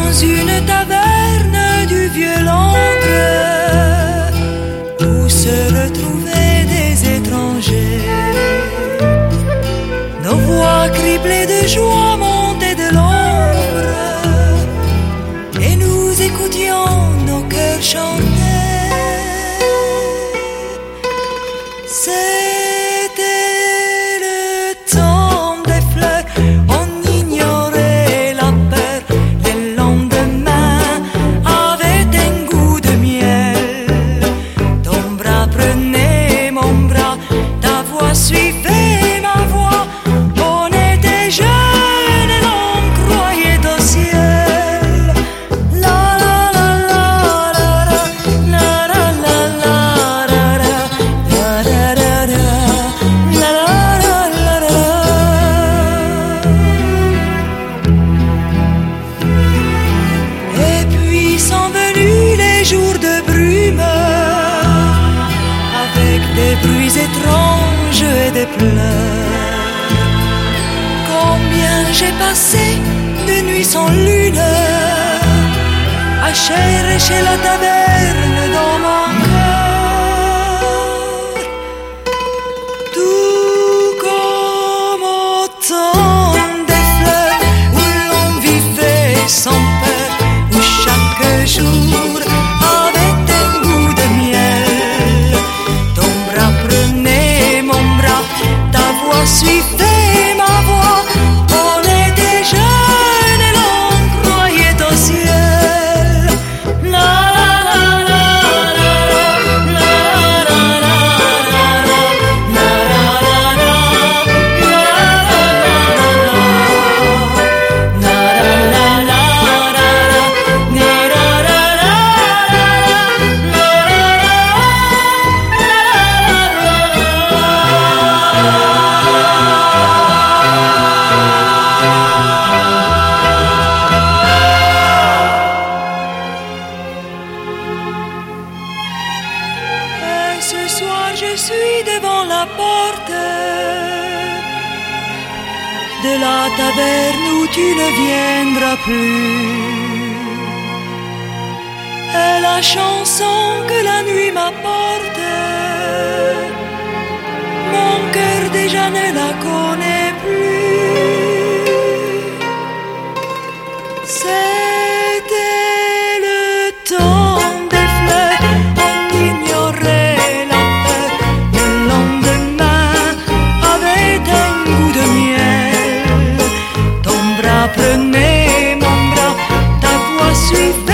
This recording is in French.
une taverne du vieux Londres où se retrouvaient des étrangers. Nos voix criblées de joie montaient de l'ombre et nous écoutions nos cœurs chanter. C'était le temps des fleurs, on ignorait la peur. Les lendemains avaient un goût de miel. Ton bras prenait mon bras, ta voix suivait ma voix. On était jeunes et l'on croyait au ciel. La la la la la la la la la la la la la la la la la. Et puis sont venus les jours de brume, avec des bruits étranges et des pleurs. Combien j'ai passé de nuits sans lune à chercher la taverne dans mon cœur. Tout comme au temps des fleurs où l'on vivait sans peur, où chaque jour avait un goût de miel. Ton bras prenait mon bras, ta voix suivait ma voix. On était jeunes et l'on croyait au ciel. La la la la la la la la la Et ce soir je suis devant la porte de la taverne où tu ne viendras plus. Et la chanson que la nuit m'apporte, mon cœur déjà ne la connaît plus. C'était le temps des fleurs, on ignorait la peur. Le lendemain avait un goût de miel. Ton bras prenait mon bras, ta voix suivait